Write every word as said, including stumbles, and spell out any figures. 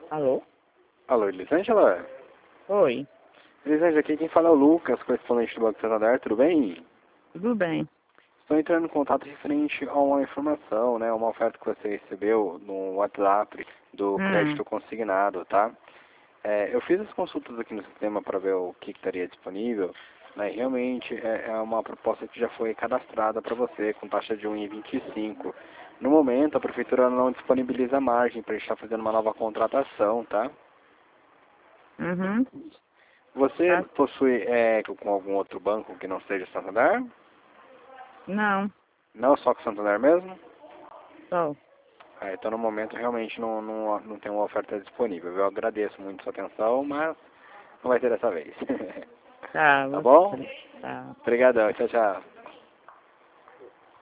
Alô? Alô, Elisângela? Oi, Elisângela, aqui quem fala é o Lucas, correspondente do Banco Santander, tudo bem? tudo bem? Estou entrando em contato referente a uma informação, né, uma oferta que você recebeu no WhatsApp do Hum, crédito consignado, tá? É, eu fiz as consultas aqui no sistema para ver o que, que estaria disponível, né, e realmente é, é uma proposta que já foi cadastrada para você, com taxa de um vírgula vinte e cinco. No momento, a prefeitura não disponibiliza margem para estar fazendo uma nova contratação, tá? uhum, Você tá, possui é, com algum outro banco que não seja Santander? não, Não, só com Santander mesmo? só, Ah, então no momento realmente não, não, não tem uma oferta disponível. Eu agradeço muito sua atenção, mas não vai ter dessa vez. tá, Tá bom? você, tá. Obrigadão, tchau, tchau.